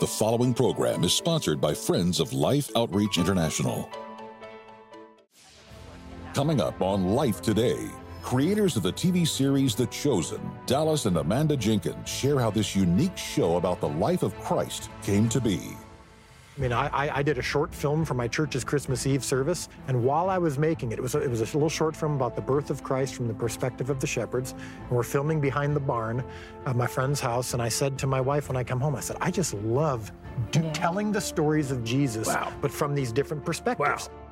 The following program is sponsored by Friends of Life Outreach International. Coming up on Life Today, creators of the TV series The Chosen, Dallas and Amanda Jenkins, share how this unique show about the life of Christ came to be. I mean, I did a short film for my church's Christmas Eve service, and while I was making it, it was a little short film about the birth of Christ from the perspective of the shepherds, and we're filming behind the barn of my friend's house, and I said to my wife when I come home, I said, I just love telling the stories of Jesus, but from these different perspectives. Wow.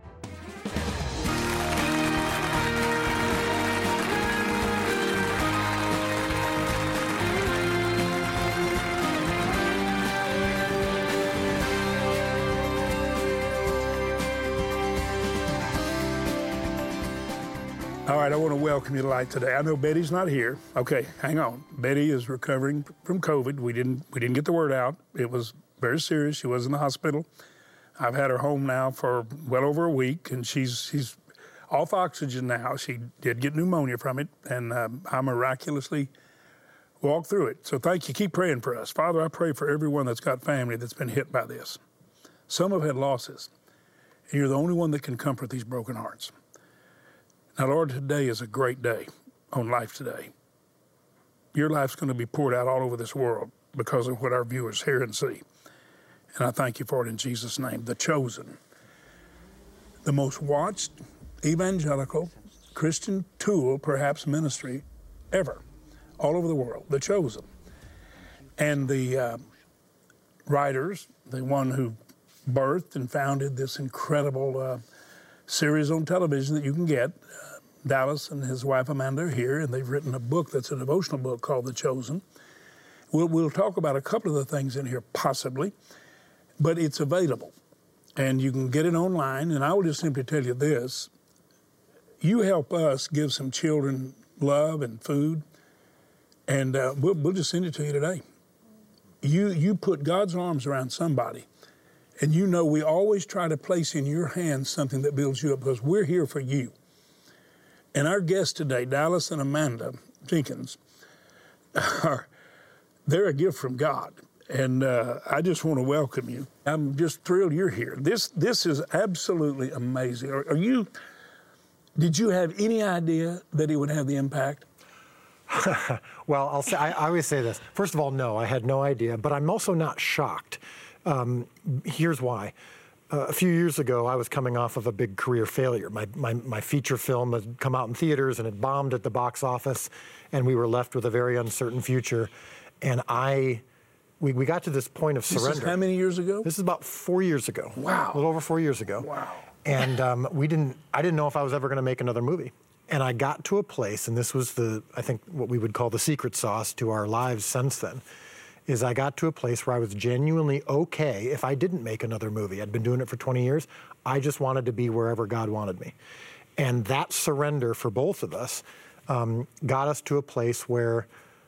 All right, I want to welcome you to Light Today. I know Betty's not here. Okay, hang on. Betty is recovering from COVID. We didn't get the word out. It was very serious. She was in the hospital. I've had her home now for well over a week, and she's off oxygen now. She did get pneumonia from it, and I miraculously walked through it. So thank you. Keep praying for us. Father, I pray for everyone that's got family that's been hit by this. Some have had losses, and you're the only one that can comfort these broken hearts. Now, Lord, today is a great day on Life Today. Your life's going to be poured out all over this world because of what our viewers hear and see. And I thank you for it in Jesus' name. The Chosen, the most watched evangelical Christian tool, perhaps ministry, ever, all over the world. The Chosen. And the writers, the one who birthed and founded this incredible series on television that you can get. Dallas and his wife Amanda are here, and they've written a book that's a devotional book called The Chosen. We'll talk about a couple of the things in here possibly, but it's available, and you can get it online. And I will just simply tell you this. You help us give some children love and food, and we'll just send it to you today. You put God's arms around somebody, and you know we always try to place in your hands something that builds you up because we're here for you. And our guests today, Dallas and Amanda Jenkins, they're a gift from God. And I just want to welcome you. I'm just thrilled you're here. This is absolutely amazing. Did you have any idea that it would have the impact? Well, I always say this. First of all, no, I had no idea, but I'm also not shocked. Here's why. A few years ago, I was coming off of a big career failure. My feature film had come out in theaters and it bombed at the box office, and we were left with a very uncertain future. And we got to this point of surrender. This is how many years ago? This is about 4 years ago. Wow. A little over 4 years ago. Wow. And I didn't know if I was ever going to make another movie. And I got to a place, and this was I think what we would call the secret sauce to our lives since then, is I got to a place where I was genuinely okay if I didn't make another movie. I'd been doing it for 20 years. I just wanted to be wherever God wanted me. And that surrender for both of us got us to a place where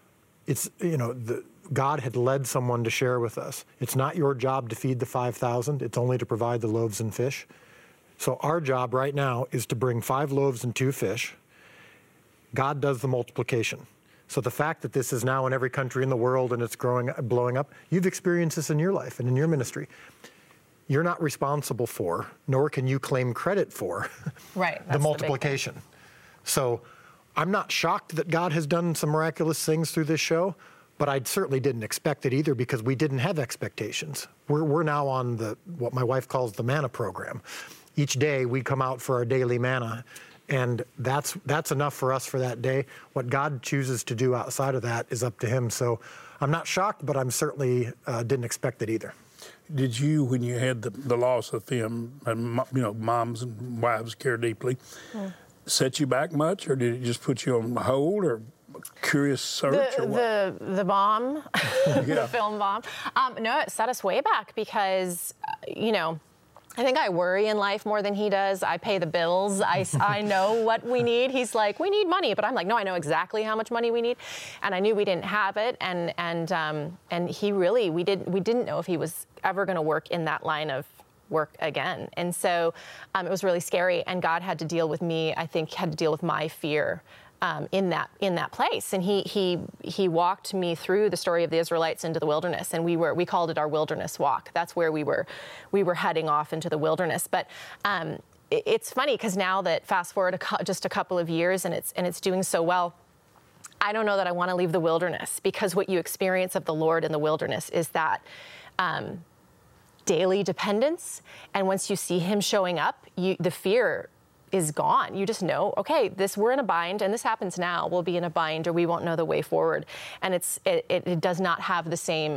God had led someone to share with us. It's not your job to feed the 5,000. It's only to provide the loaves and fish. So our job right now is to bring 5 loaves and 2 fish. God does the multiplication. So the fact that this is now in every country in the world and it's blowing up, you've experienced this in your life and in your ministry. You're not responsible for, nor can you claim credit for, the multiplication. So I'm not shocked that God has done some miraculous things through this show, but I certainly didn't expect it either because we didn't have expectations. We're now on what my wife calls the manna program. Each day we come out for our daily manna. And that's enough for us for that day. What God chooses to do outside of that is up to him. So I'm not shocked, but I'm certainly didn't expect it either. Did you, when you had the loss of them, and moms and wives care deeply, set you back much, or did it just put you on hold, or curious search, or what? The bomb, the film bomb. No, it set us way back because, I think I worry in life more than he does. I pay the bills. I know what we need. He's like, we need money, but I'm like, no, I know exactly how much money we need, and I knew we didn't have it, and he really we didn't know if he was ever going to work in that line of work again, and so it was really scary. And God had to deal with me. I think had to deal with my fear in that place. And he walked me through the story of the Israelites into the wilderness, and we called it our wilderness walk. That's where we were heading off into the wilderness. But it's funny because now that fast forward just a couple of years and it's doing so well, I don't know that I want to leave the wilderness, because what you experience of the Lord in the wilderness is that daily dependence. And once you see him showing up, the fear is gone. You just know, okay, we're in a bind, and this happens now. We'll be in a bind, or we won't know the way forward. And it does not have the same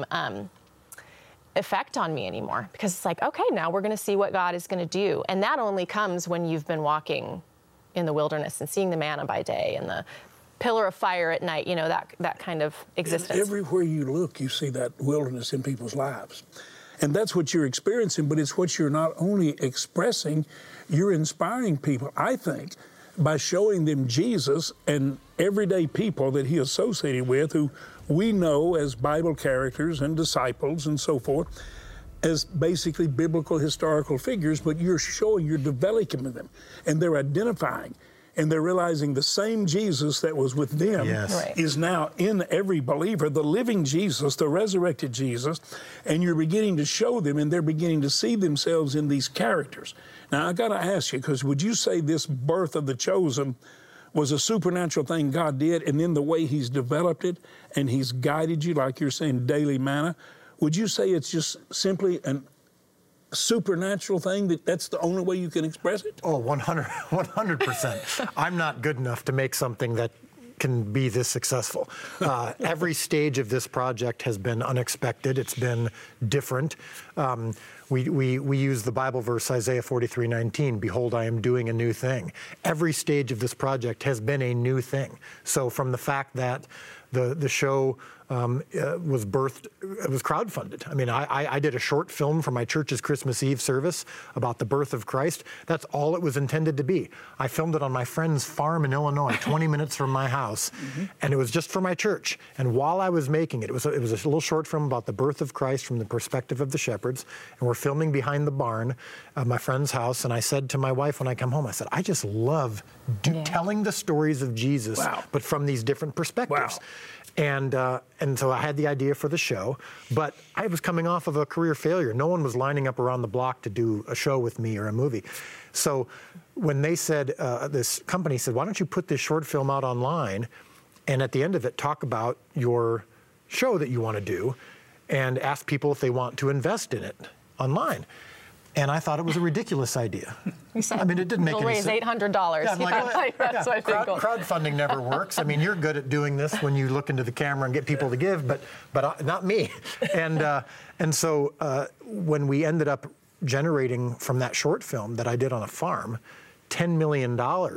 effect on me anymore, because it's like, okay, now we're going to see what God is going to do. And that only comes when you've been walking in the wilderness and seeing the manna by day and the pillar of fire at night, that kind of existence. And everywhere you look, you see that wilderness in people's lives. And that's what you're experiencing, but it's what you're not only expressing, you're inspiring people, I think, by showing them Jesus and everyday people that he associated with, who we know as Bible characters and disciples and so forth, as basically biblical historical figures, but you're developing them, and they're identifying. And they're realizing the same Jesus that was with them is now in every believer, the living Jesus, the resurrected Jesus, and you're beginning to show them, and they're beginning to see themselves in these characters. Now, I got to ask you, because would you say this birth of the Chosen was a supernatural thing God did, and then the way he's developed it, and he's guided you, like you're saying, daily manna, would you say it's just simply an supernatural thing, that's the only way you can express it? Oh, 100%. I'm not good enough to make something that can be this successful. Every stage of this project has been unexpected. It's been different. We use the Bible verse Isaiah 43:19, "Behold, I am doing a new thing." Every stage of this project has been a new thing. So from the fact that the show was birthed, it was crowdfunded. I mean, I did a short film for my church's Christmas Eve service about the birth of Christ. That's all it was intended to be. I filmed it on my friend's farm in Illinois, 20 minutes from my house, and it was just for my church. And while I was making it, it was a little short film about the birth of Christ from the perspective of the shepherds, and we're filming behind the barn of my friend's house. And I said to my wife when I come home, I said, I just love telling the stories of Jesus, but from these different perspectives. And so I had the idea for the show, but I was coming off of a career failure. No one was lining up around the block to do a show with me or a movie. So when they said, this company said, why don't you put this short film out online, and at the end of it, talk about your show that you want to do, and ask people if they want to invest in it online. And I thought it was a ridiculous idea. I mean, it didn't make any sense. We'll raise $800. Yeah, I'm like, crowdfunding never works. I mean, you're good at doing this when you look into the camera and get people to give, but not me. And so when we ended up generating from that short film that I did on a farm, $10 million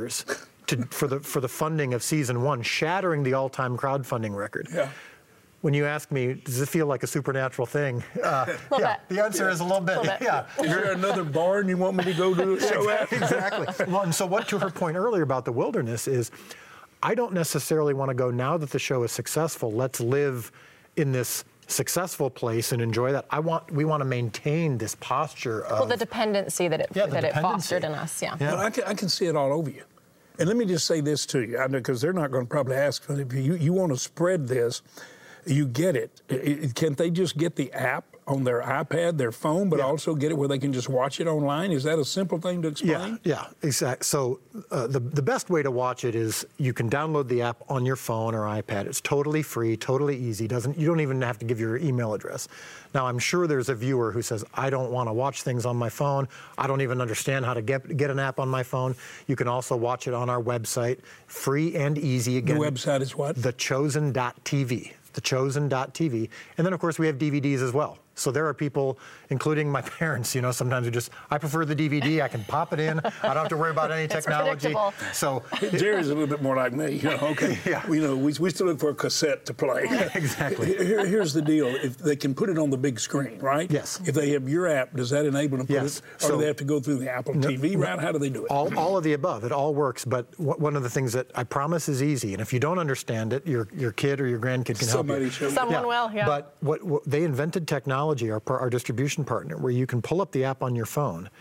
for the funding of season 1, shattering the all-time crowdfunding record. Yeah. When you ask me, does this feel like a supernatural thing? The answer is a little bit. Is there another barn you want me to go to a show at? Exactly. Well, and so what, to her point earlier about the wilderness, is I don't necessarily want to go, now that the show is successful, let's live in this successful place and enjoy that. We want to maintain this posture of... the dependency that it fostered in us, Well, I can see it all over you. And let me just say this to you, because they're not going to probably ask for it. You want to spread this. You get it. Can't they just get the app on their iPad, their phone, but also get it where they can just watch it online? Is that a simple thing to explain? Yeah, exactly. So the best way to watch it is you can download the app on your phone or iPad. It's totally free, totally easy. You don't even have to give your email address. Now, I'm sure there's a viewer who says, I don't want to watch things on my phone. I don't even understand how to get an app on my phone. You can also watch it on our website, free and easy. Again, the website is what? thechosen.tv. thechosen.tv. And then, of course, we have DVDs as well. So there are people, including my parents, sometimes who just, I prefer the DVD. I can pop it in. I don't have to worry about any technology. So Jerry's a little bit more like me. Okay. We still look for a cassette to play. Exactly. Here's the deal. If they can put it on the big screen, right? Yes. If they have your app, does that enable them to put it? Or do they have to go through the Apple TV route? How do they do it? All of the above. It all works. But one of the things that I promise is easy, and if you don't understand it, your kid or your grandkid can help you. Someone will, But what they invented technology, our distribution partner, where you can pull up the app on your phone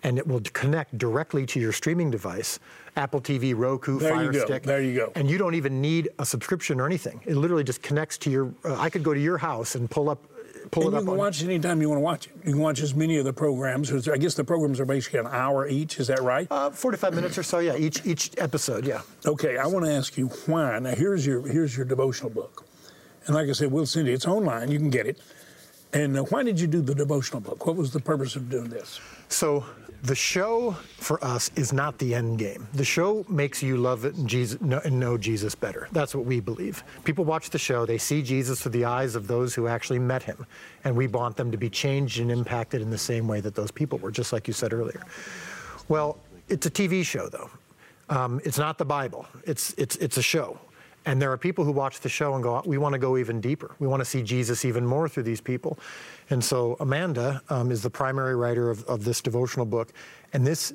and it will connect directly to your streaming device, Apple TV, Roku, Fire Stick. There you go. And you don't even need a subscription or anything. It literally just connects to your, I could go to your house and pull it up. You can watch it anytime you want to watch it. You can watch as many of the programs. I guess the programs are basically an hour each. Is that right? 45 minutes or so, yeah, each episode, yeah. Okay, I want to ask you why. Now, here's your devotional book. And like I said, we'll send it. It's online. You can get it. And why did you do the devotional book? What was the purpose of doing this? So the show for us is not the end game. The show makes you love it and know Jesus better. That's what we believe. People watch the show, they see Jesus through the eyes of those who actually met him. And we want them to be changed and impacted in the same way that those people were, just like you said earlier. Well, it's a TV show, though. It's not the Bible. It's a show. And there are people who watch the show and go, we want to go even deeper. We want to see Jesus even more through these people. And so Amanda is the primary writer of this devotional book. And this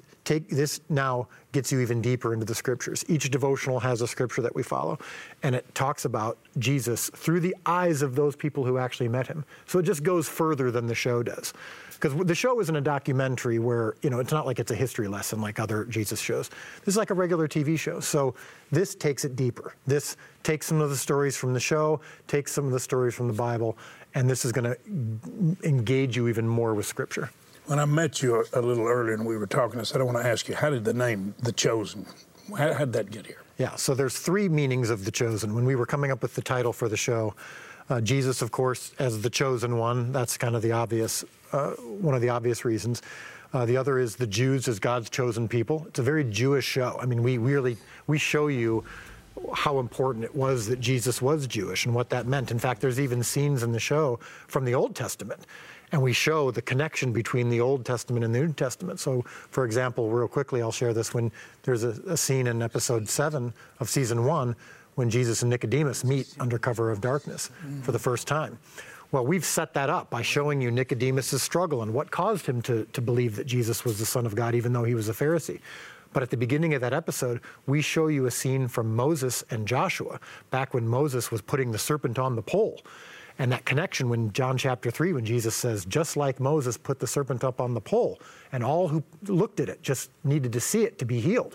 now gets you even deeper into the scriptures. Each devotional has a scripture that we follow. And it talks about Jesus through the eyes of those people who actually met him. So it just goes further than the show does. Because the show isn't a documentary where, it's not like it's a history lesson like other Jesus shows. This is like a regular TV show. So this takes it deeper. This takes some of the stories from the show, takes some of the stories from the Bible, and this is going to engage you even more with Scripture. When I met you a little earlier and we were talking, I said, I want to ask you, how did the name The Chosen, how did that get here? Yeah, so there's three meanings of The Chosen. When we were coming up with the title for the show, Jesus, of course, as the chosen one, that's kind of the obvious, one of the obvious reasons. The other is the Jews as God's chosen people. It's a very Jewish show. I mean, we show you how important it was that Jesus was Jewish and what that meant. In fact, there's even scenes in the show from the Old Testament, and we show the connection between the Old Testament and the New Testament. So, for example, real quickly, I'll share this. When there's a scene in episode 7 of season 1 when Jesus and Nicodemus meet under cover of darkness for the first time. Well, we've set that up by showing you Nicodemus' struggle and what caused him to believe that Jesus was the Son of God, even though he was a Pharisee. But at the beginning of that episode, we show you a scene from Moses and Joshua, back when Moses was putting the serpent on the pole. And that connection when John chapter 3, when Jesus says, just like Moses put the serpent up on the pole, and all who looked at it just needed to see it to be healed,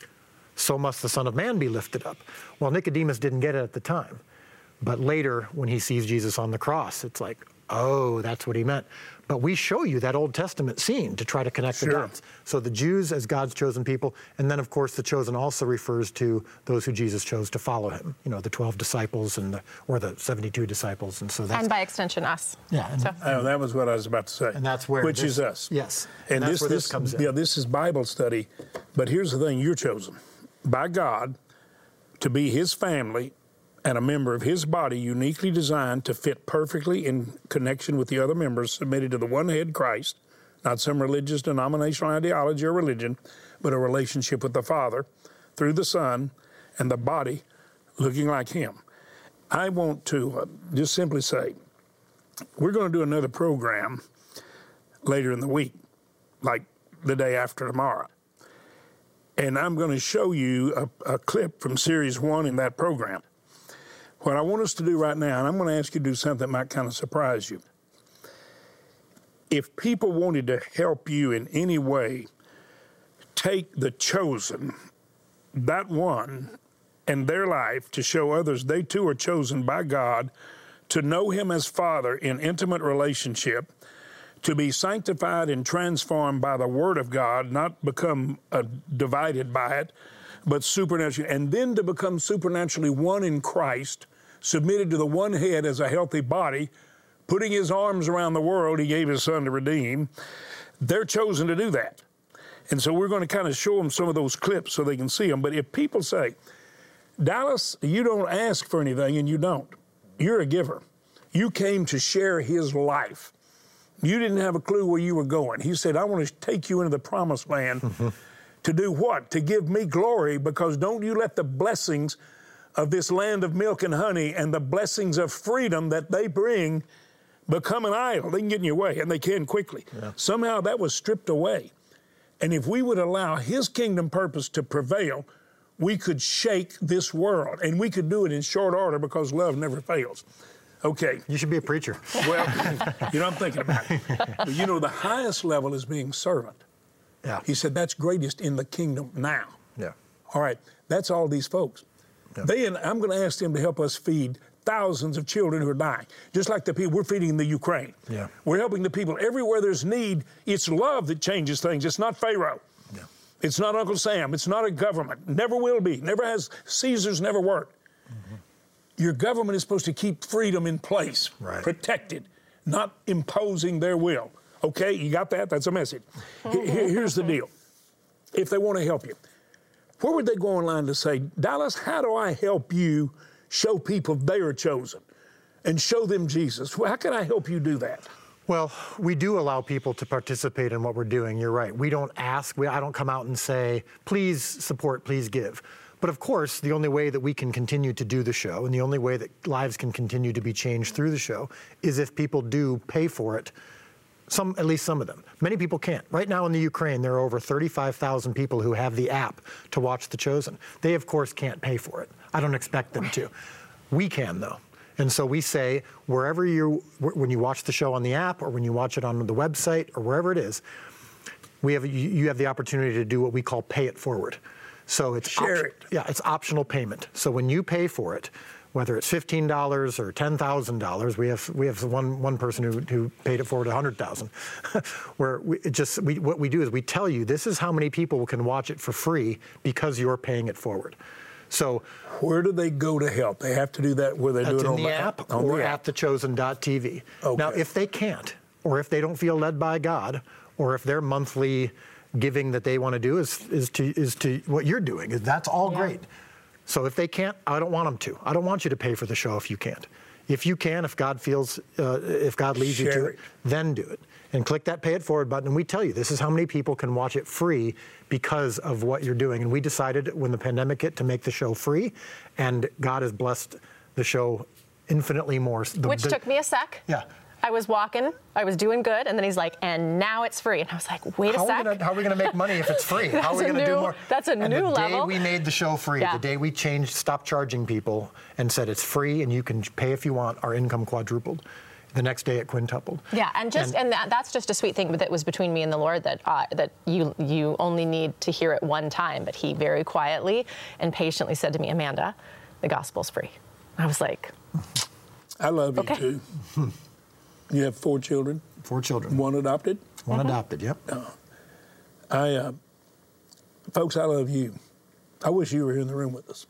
so must the Son of Man be lifted up. Well, Nicodemus didn't get it at the time. But later, when he sees Jesus on the cross, it's like, oh, that's what he meant. But we show you that Old Testament scene to try to connect the dots. So the Jews as God's chosen people, and then, of course, the chosen also refers to those who Jesus chose to follow him. The 12 disciples or the 72 disciples. And so that's... And by extension, us. Yeah. And, that was what I was about to say. And that's where... Which is us. Yes. And that's where this comes in. Yeah, this is Bible study. But here's the thing. You're chosen by God to be his family and a member of his body uniquely designed to fit perfectly in connection with the other members, submitted to the one head, Christ, not some religious denominational ideology or religion, but a relationship with the Father through the Son and the body looking like him. I want to just simply say, we're going to do another program later in the week, like the day after tomorrow. And I'm going to show you a clip from Series 1 in that program. What I want us to do right now, and I'm going to ask you to do something that might kind of surprise you. If people wanted to help you in any way, take The Chosen, that one, and their life to show others they too are chosen by God to know him as Father in intimate relationship, to be sanctified and transformed by the Word of God, not become divided by it, but supernaturally, and then to become supernaturally one in Christ, submitted to the one head as a healthy body, putting his arms around the world he gave his Son to redeem. They're chosen to do that. And so we're going to kind of show them some of those clips so they can see them. But if people say, Dallas, you don't ask for anything, and you don't. You're a giver. You came to share his life. You didn't have a clue where you were going. He said, I want to take you into the promised land to do what? To give me glory, because don't you let the blessings of this land of milk and honey and the blessings of freedom that they bring become an idol. They can get in your way, and they can quickly. Yeah. Somehow that was stripped away. And if we would allow his kingdom purpose to prevail, we could shake this world, and we could do it in short order because love never fails. Okay. You should be a preacher. Well, I'm thinking about it. But the highest level is being servant. Yeah. He said that's greatest in the kingdom now. Yeah. All right, that's all these folks. Yeah. I'm going to ask them to help us feed thousands of children who are dying, just like the people we're feeding in the Ukraine. Yeah. We're helping the people everywhere there's need. It's love that changes things. It's not Pharaoh. Yeah. It's not Uncle Sam. It's not a government. Never will be. Never has. Caesar's never worked. Mm-hmm. Your government is supposed to keep freedom in place, protected, not imposing their will. Okay, you got that? That's a message. Here's the deal. If they want to help you, where would they go online to say, Dallas, how do I help you show people they are chosen and show them Jesus? How can I help you do that? Well, we do allow people to participate in what we're doing. You're right. We don't ask. I don't come out and say, please support, please give. But of course, the only way that we can continue to do the show and the only way that lives can continue to be changed through the show is if people do pay for it. At least some of them. Many people can't. Right now in the Ukraine, there are over 35,000 people who have the app to watch The Chosen. They, of course, can't pay for it. I don't expect them to. We can, though. And so we say, when you watch the show on the app or when you watch it on the website or wherever it is, you have the opportunity to do what we call pay it forward. So it's it's optional payment. So when you pay for it, whether it's $15 or $10,000, we have one person who paid it forward $100,000. What we do is we tell you this is how many people can watch it for free because you're paying it forward. So where do they go to help? They have to do that where they do it on the app or at thechosen.tv. Okay. Now, if they can't, or if they don't feel led by God, or if their monthly giving that they want to do is to what you're doing, that's all great. So if they can't, I don't want them to. I don't want you to pay for the show if you can't. If you can, if God leads you to it, then do it. And click that pay it forward button, and we tell you this is how many people can watch it free because of what you're doing. And we decided when the pandemic hit to make the show free, and God has blessed the show infinitely more. Which took me a sec. Yeah. I was walking, I was doing good, and then he's like, and now it's free. And I was like, wait a sec. How are we going to make money if it's free? How are we going to do more? That's a new level. The day we made the show free, the day we stopped charging people and said it's free and you can pay if you want, our income quadrupled. The next day it quintupled. Yeah, and that's just a sweet thing that was between me and the Lord that you only need to hear it one time. But he very quietly and patiently said to me, Amanda, the gospel's free. I was like, I love you too. You have 4 children? 4 children. One adopted? One adopted, yep. Folks, I love you. I wish you were here in the room with us.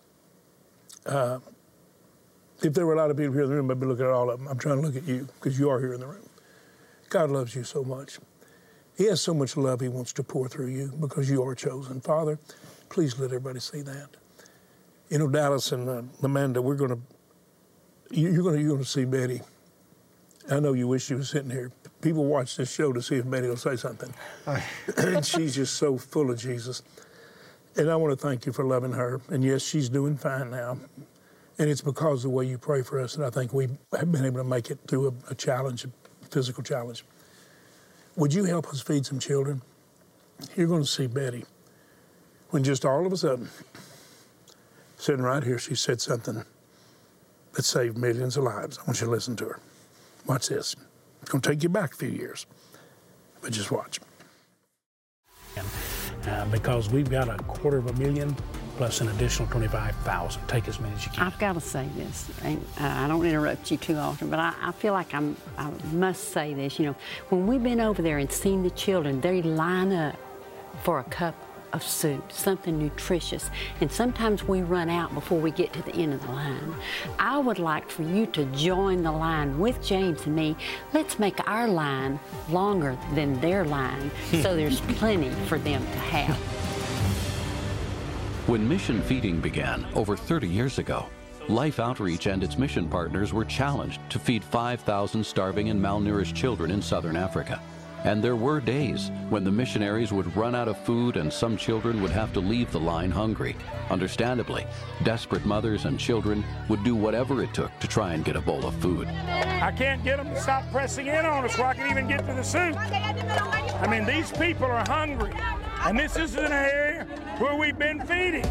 If there were a lot of people here in the room, I'd be looking at all of them. I'm trying to look at you because you are here in the room. God loves you so much. He has so much love he wants to pour through you because you are chosen. Father, please let everybody see that. You know, Dallas and Amanda, you're going to see Betty. I know you wish you were sitting here. People watch this show to see if Betty will say something. And she's just so full of Jesus. And I want to thank you for loving her. And yes, she's doing fine now. And it's because of the way you pray for us that I think we have been able to make it through a challenge, a physical challenge. Would you help us feed some children? You're going to see Betty. When just all of a sudden, sitting right here, she said something that saved millions of lives. I want you to listen to her. Watch this. It's going to take you back a few years, but just watch. Because we've got 250,000 plus an additional 25,000. Take as many as you can. I've got to say this. I don't interrupt you too often, but I feel like I must say this. You know, when we've been over there and seen the children, they line up for a cup of soup, something nutritious, and sometimes we run out before we get to the end of the line. I would like for you to join the line with James and me. Let's make our line longer than their line so there's plenty for them to have. When mission feeding began over 30 years ago, Life Outreach and its mission partners were challenged to feed 5,000 starving and malnourished children in southern Africa. And there were days when the missionaries would run out of food and some children would have to leave the line hungry. Understandably, desperate mothers and children would do whatever it took to try and get a bowl of food. I can't get them to stop pressing in on us where I can even get to the soup. I mean, these people are hungry. And this is an area where we've been feeding.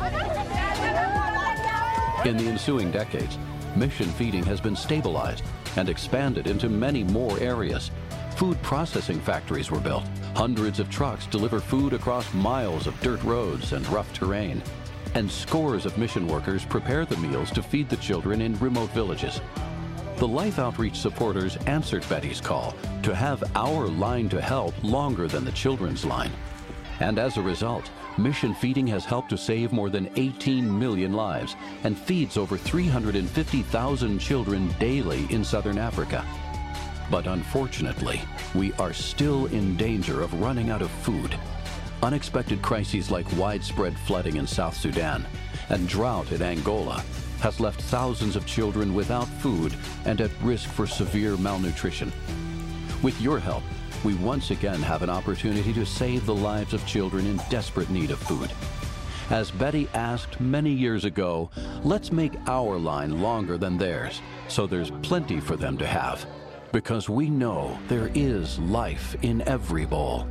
In the ensuing decades, mission feeding has been stabilized and expanded into many more areas. Food processing factories were built. Hundreds of trucks deliver food across miles of dirt roads and rough terrain. And scores of mission workers prepare the meals to feed the children in remote villages. The Life Outreach supporters answered Betty's call to have our line to help longer than the children's line. And as a result, Mission Feeding has helped to save more than 18 million lives and feeds over 350,000 children daily in southern Africa. But unfortunately, we are still in danger of running out of food. Unexpected crises like widespread flooding in South Sudan and drought in Angola has left thousands of children without food and at risk for severe malnutrition. With your help, we once again have an opportunity to save the lives of children in desperate need of food. As Betty asked many years ago, let's make our line longer than theirs so there's plenty for them to have. Because we know there is life in every bowl.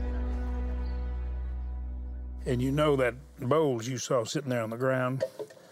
And you know that bowls you saw sitting there on the ground,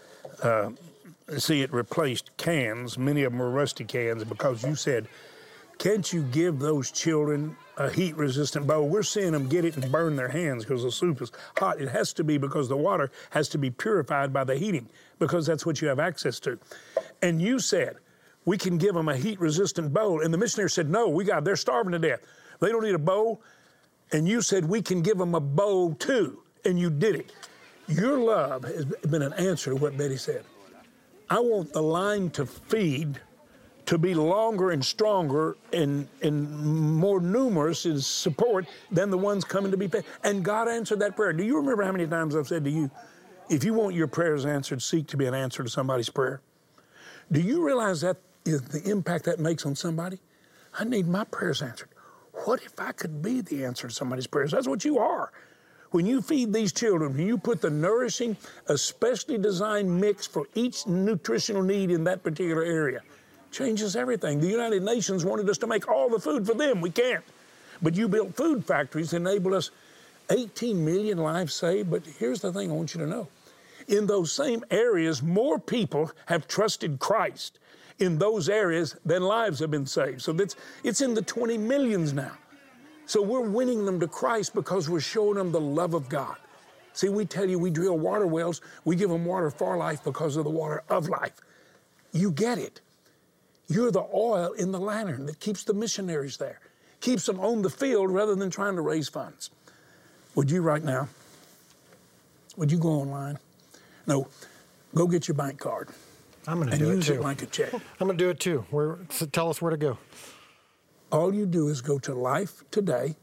it replaced cans. Many of them were rusty cans because you said, can't you give those children a heat-resistant bowl? We're seeing them get it and burn their hands because the soup is hot. It has to be because the water has to be purified by the heating because that's what you have access to. And you said, we can give them a heat-resistant bowl. And the missionary said, no, they're starving to death. They don't need a bowl. And you said, we can give them a bowl too. And you did it. Your love has been an answer to what Betty said. I want the line to feed to be longer and stronger and more numerous in support than the ones coming to be fed. And God answered that prayer. Do you remember how many times I've said to you, if you want your prayers answered, seek to be an answer to somebody's prayer? Do you realize that is the impact that makes on somebody? I need my prayers answered. What if I could be the answer to somebody's prayers? That's what you are. When you feed these children, when you put the nourishing, especially designed mix for each nutritional need in that particular area, changes everything. The United Nations wanted us to make all the food for them. We can't. But you built food factories that enabled us 18 million lives saved. But here's the thing I want you to know. In those same areas, more people have trusted Christ in those areas than lives have been saved. So it's in the 20 millions now. So we're winning them to Christ because we're showing them the love of God. See, we tell you we drill water wells, we give them water for life because of the water of life. You get it. You're the oil in the lantern that keeps the missionaries there, keeps them on the field rather than trying to raise funds. Would you right now? Would you go online? No, go get your bank card. I'm going to do it too. And use it like a check. I'm going to do it too. Tell us where to go. All you do is go to Life Today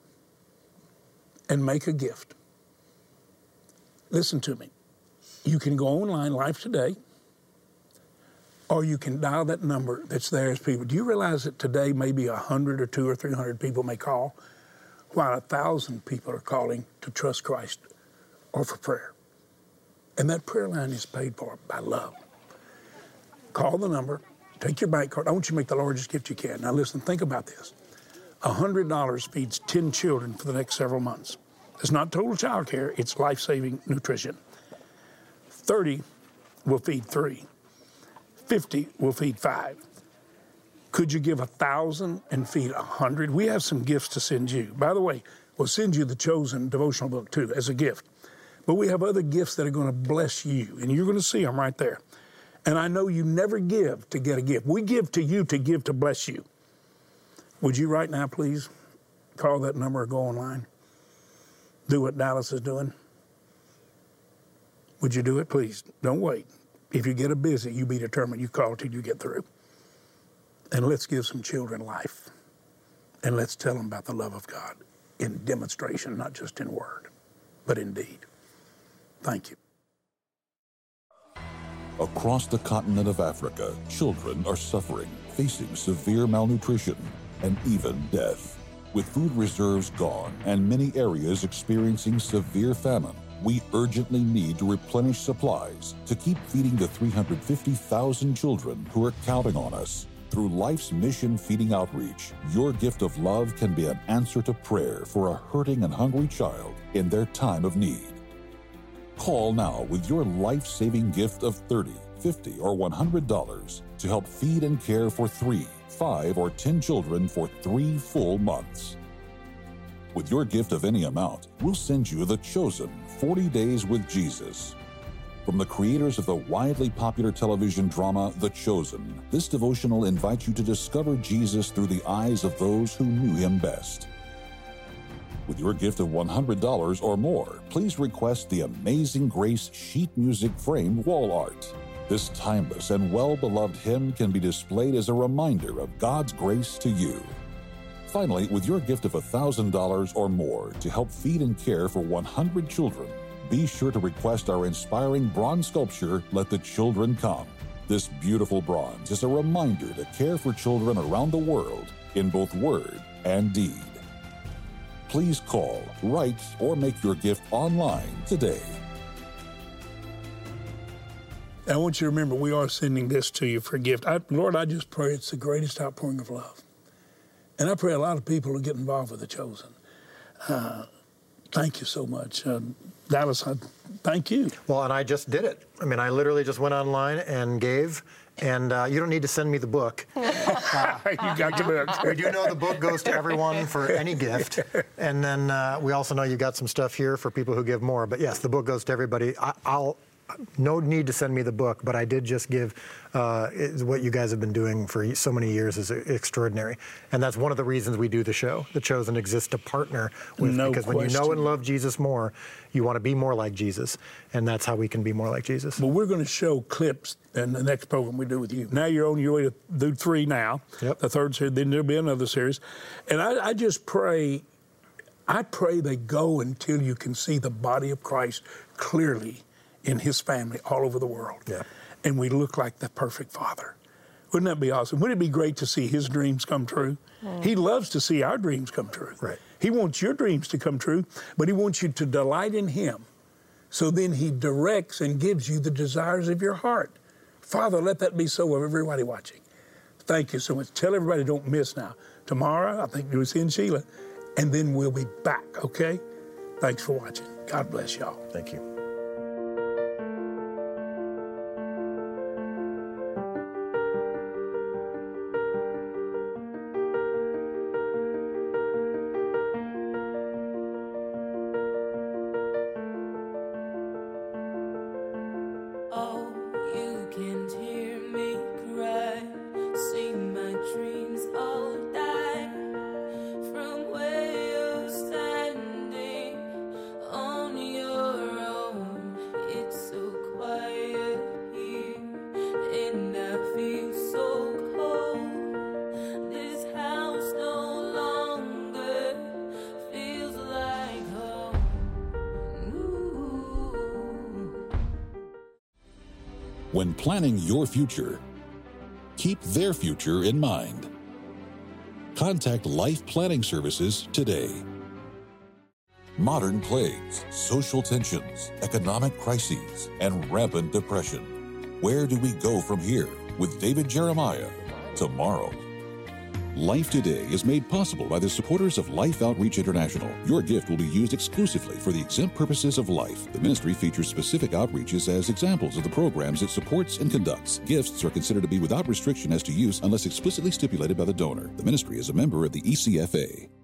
and make a gift. Listen to me. You can go online, Life Today, or you can dial that number that's there as people. Do you realize that today maybe 100 or 200 or 300 people may call, while 1,000 people are calling to trust Christ or for prayer? And that prayer line is paid for by love. Call the number, take your bank card. I want you to make the largest gift you can. Now listen, think about this. $100 feeds 10 children for the next several months. It's not total child care, it's life-saving nutrition. 30 will feed 3. 50 will feed 5. Could you give 1,000 and feed 100? We have some gifts to send you. By the way, we'll send you the Chosen devotional book too as a gift. But we have other gifts that are going to bless you, and you're going to see them right there. And I know you never give to get a gift. We give to you to give to bless you. Would you right now, please, call that number or go online? Do what Dallas is doing. Would you do it, please? Don't wait. If you get a busy, you be determined. You call till you get through. And let's give some children life. And let's tell them about the love of God in demonstration, not just in word, but in deed. Thank you. Across the continent of Africa, children are suffering, facing severe malnutrition and even death. With food reserves gone and many areas experiencing severe famine, we urgently need to replenish supplies to keep feeding the 350,000 children who are counting on us. Through Life's Mission Feeding Outreach, your gift of love can be an answer to prayer for a hurting and hungry child in their time of need. Call now with your life-saving gift of $30, $50, or $100 to help feed and care for 3, 5, or 10 children for 3 full months. With your gift of any amount, we'll send you The Chosen 40 Days with Jesus. From the creators of the widely popular television drama The Chosen, this devotional invites you to discover Jesus through the eyes of those who knew him best. With your gift of $100 or more, please request the Amazing Grace sheet music framed wall art. This timeless and well-beloved hymn can be displayed as a reminder of God's grace to you. Finally, with your gift of $1,000 or more to help feed and care for 100 children, be sure to request our inspiring bronze sculpture, Let the Children Come. This beautiful bronze is a reminder to care for children around the world in both word and deed. Please call, write, or make your gift online today. I want you to remember, we are sending this to you for a gift. Lord, I just pray it's the greatest outpouring of love. And I pray a lot of people will get involved with The Chosen. Thank you so much. Dallas, thank you. Well, and I just did it. I mean, I literally just went online and gave. And you don't need to send me the book. You got the book. We do know the book goes to everyone for any gift. And then we also know you got some stuff here for people who give more. But yes, the book goes to everybody. No need to send me the book, but I did just give what you guys have been doing for so many years is extraordinary. And that's one of the reasons we do the show. The Chosen exists to partner with, because when you know and love Jesus more, you want to be more like Jesus. And that's how we can be more like Jesus. Well, we're going to show clips in the next program we do with you. Now you're on your way to do 3 now. Yep. The 3rd series, then there'll be another series. And I just pray, they go until you can see the body of Christ clearly in his family all over the world. Yeah. And we look like the perfect father. Wouldn't that be awesome? Wouldn't it be great to see his dreams come true? He loves to see our dreams come true. Right. He wants your dreams to come true, but he wants you to delight in him. So then he directs and gives you the desires of your heart. Father, let that be so of everybody watching. Thank you so much. Tell everybody, don't miss now. Tomorrow, I think you'll see Sheila, and then we'll be back, okay? Thanks for watching. God bless y'all. Thank you. When planning your future, keep their future in mind. Contact Life Planning Services today. Modern plagues, social tensions, economic crises, and rampant depression. Where do we go from here? With David Jeremiah, tomorrow. Life Today is made possible by the supporters of Life Outreach International. Your gift will be used exclusively for the exempt purposes of life. The ministry features specific outreaches as examples of the programs it supports and conducts. Gifts are considered to be without restriction as to use unless explicitly stipulated by the donor. The ministry is a member of the ECFA.